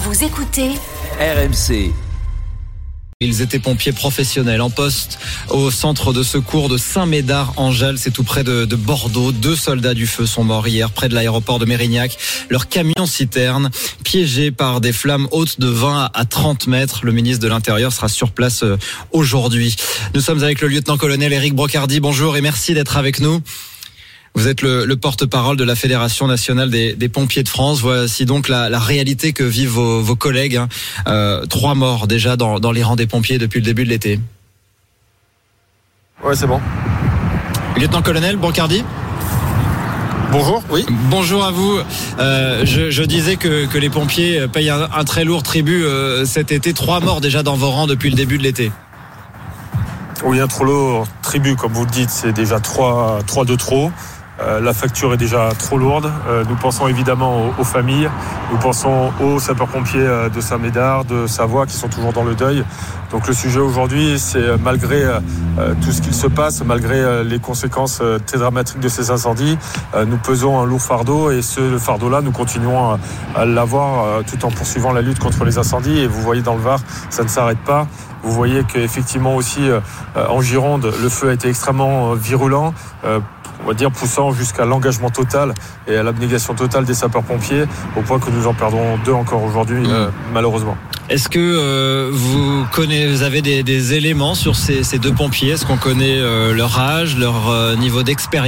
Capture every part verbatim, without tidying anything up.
Vous écoutez R M C. Ils étaient pompiers professionnels en poste au centre de secours de Saint-Médard-en-Jalles, c'est tout près de, de Bordeaux. Deux soldats du feu sont morts hier près de l'aéroport de Mérignac. Leur camion citerne piégé par des flammes hautes de vingt à trente mètres. Le ministre de l'Intérieur sera sur place aujourd'hui. Nous sommes avec le lieutenant-colonel Éric Brocardi. Bonjour et merci d'être avec nous. Vous êtes le, le porte-parole de la Fédération nationale des, des pompiers de France. Voici donc la, la réalité que vivent vos, vos collègues. Hein. Euh, trois morts déjà dans, dans les rangs des pompiers depuis le début de l'été. Ouais, c'est bon. Lieutenant-colonel Brocardi. Bonjour, oui. Bonjour à vous. Euh, je, je disais que, que les pompiers payent un, un très lourd tribut euh, cet été. Trois morts déjà dans vos rangs depuis le début de l'été. Oui, un trop lourd tribut, comme vous le dites, c'est déjà trois, trois de trop. Euh, la facture est déjà trop lourde. Euh, nous pensons évidemment aux, aux familles. Nous pensons aux sapeurs-pompiers de Saint-Médard, de Savoie, qui sont toujours dans le deuil. Donc le sujet aujourd'hui, c'est malgré euh, tout ce qu'il se passe, malgré euh, les conséquences euh, très dramatiques de ces incendies, euh, nous pesons un lourd fardeau et ce fardeau-là, nous continuons à, à l'avoir euh, tout en poursuivant la lutte contre les incendies. Et vous voyez dans le Var, ça ne s'arrête pas. Vous voyez qu'effectivement aussi euh, en Gironde, le feu a été extrêmement euh, virulent. Euh, on va dire poussant jusqu'à l'engagement total et à l'abnégation totale des sapeurs-pompiers, au point que nous en perdons deux encore aujourd'hui, mmh. euh, malheureusement. Est-ce que euh, vous, connaissez, vous avez des, des éléments sur ces, ces deux pompiers ? Est-ce qu'on connaît euh, leur âge, leur euh, niveau d'expérience ?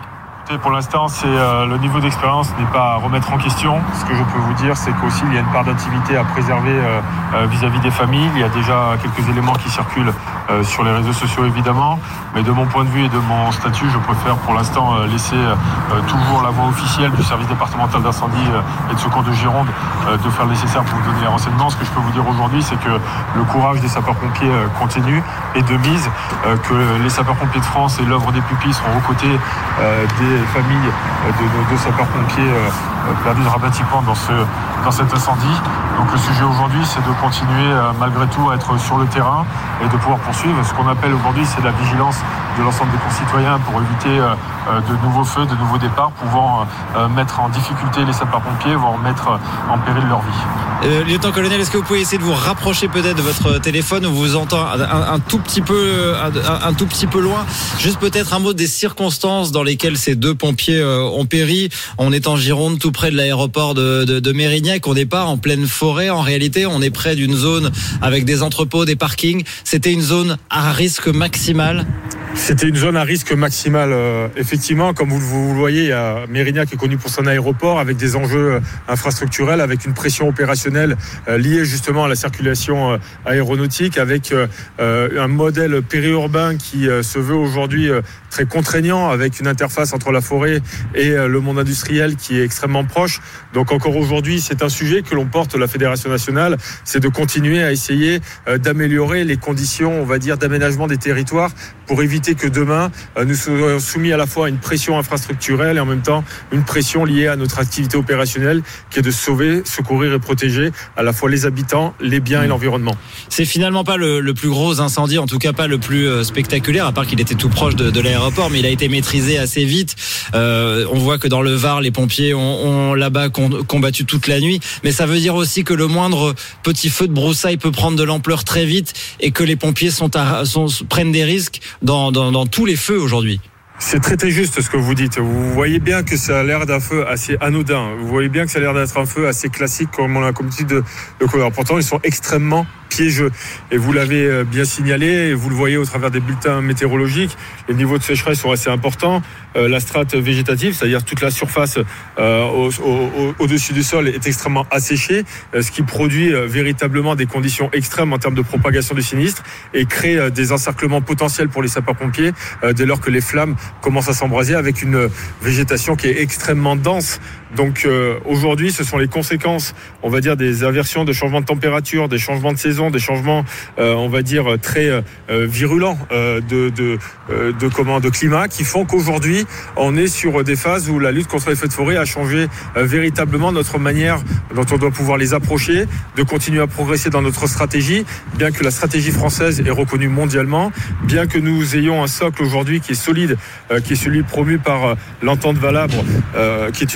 Pour l'instant, c'est euh, le niveau d'expérience n'est pas à remettre en question. Ce que je peux vous dire, c'est qu'aussi il y a une part d'intimité à préserver euh, euh, vis-à-vis des familles. Il y a déjà quelques éléments qui circulent euh, sur les réseaux sociaux, évidemment. Mais de mon point de vue et de mon statut, je préfère pour l'instant euh, laisser euh, toujours la voix officielle du service départemental d'incendie euh, et de secours de Gironde euh, de faire le nécessaire pour vous donner les renseignements. Ce que je peux vous dire aujourd'hui, c'est que le courage des sapeurs-pompiers euh, continue et de mise, euh, que les sapeurs-pompiers de France et l'œuvre des pupilles seront aux côtés euh, des familles de nos deux sapeurs-pompiers perdus dramatiquement dans, ce, dans cet incendie. Donc le sujet aujourd'hui, c'est de continuer malgré tout à être sur le terrain et de pouvoir poursuivre. Ce qu'on appelle aujourd'hui, c'est la vigilance de l'ensemble des concitoyens pour éviter de nouveaux feux, de nouveaux départs, pouvant mettre en difficulté les sapeurs-pompiers, voire mettre en péril leur vie. Euh, Lieutenant-colonel, est-ce que vous pouvez essayer de vous rapprocher peut-être de votre téléphone ? On vous entend un, un, tout petit peu, un, un tout petit peu loin. Juste peut-être un mot des circonstances dans lesquelles ces deux pompiers euh, ont péri. On est en Gironde, tout près de l'aéroport de, de, de Mérignac. On n'est pas en pleine forêt. En réalité, on est près d'une zone avec des entrepôts, des parkings. C'était une zone à risque maximal. C'était une zone à risque maximal, euh, effectivement. Comme vous, vous le voyez, il y a Mérignac est connu pour son aéroport, avec des enjeux euh, infrastructurels, avec une pression opérationnelle euh, liée justement à la circulation euh, aéronautique, avec euh, euh, un modèle périurbain qui euh, se veut aujourd'hui euh, très contraignant, avec une interface entre la forêt et euh, le monde industriel qui est extrêmement proche. Donc encore aujourd'hui, c'est un sujet que l'on porte, la Fédération nationale, c'est de continuer à essayer euh, d'améliorer les conditions, on va dire, d'aménagement des territoires pour éviter que demain, nous soyons soumis à la fois à une pression infrastructurelle et en même temps une pression liée à notre activité opérationnelle qui est de sauver, secourir et protéger à la fois les habitants, les biens et l'environnement. C'est finalement pas le, le plus gros incendie, en tout cas pas le plus spectaculaire, à part qu'il était tout proche de, de l'aéroport, mais il a été maîtrisé assez vite. Euh, on voit que dans le Var, les pompiers ont, ont là-bas combattu toute la nuit, mais ça veut dire aussi que le moindre petit feu de broussailles peut prendre de l'ampleur très vite et que les pompiers sont à, sont, prennent des risques dans Dans, dans tous les feux aujourd'hui. C'est très très juste ce que vous dites. Vous voyez bien que ça a l'air d'un feu assez anodin. Vous voyez bien que ça a l'air d'être un feu assez classique comme on a comme type de, de couleur. Pourtant, ils sont extrêmement piégeux. Et vous l'avez bien signalé, et vous le voyez au travers des bulletins météorologiques, les niveaux de sécheresse sont assez importants. Euh, la strate végétative, c'est-à-dire toute la surface euh, au, au, au-dessus du sol est extrêmement asséchée, euh, ce qui produit euh, véritablement des conditions extrêmes en termes de propagation du sinistre et crée euh, des encerclements potentiels pour les sapeurs-pompiers euh, dès lors que les flammes commencent à s'embraser avec une végétation qui est extrêmement dense. Donc euh, aujourd'hui, ce sont les conséquences, on va dire, des inversions de changements de température, des changements de saison, des changements, euh, on va dire, très euh, virulents euh, de, de, euh, de, comment, de climat qui font qu'aujourd'hui, on est sur des phases où la lutte contre les feux de forêt a changé euh, véritablement notre manière dont on doit pouvoir les approcher, de continuer à progresser dans notre stratégie, bien que la stratégie française est reconnue mondialement, bien que nous ayons un socle aujourd'hui qui est solide, euh, qui est celui promu par euh, l'entente Valabre, euh, qui est une école des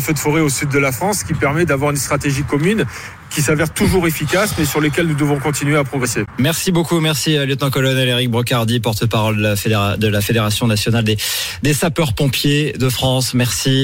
feux de forêt au sud de la France, qui permet d'avoir une stratégie commune qui s'avère toujours efficace, mais sur lesquels nous devons continuer à progresser. Merci beaucoup, merci lieutenant-colonel Éric Brocardi, porte-parole de la, Fédéra- de la Fédération nationale des, des sapeurs-pompiers de France. Merci.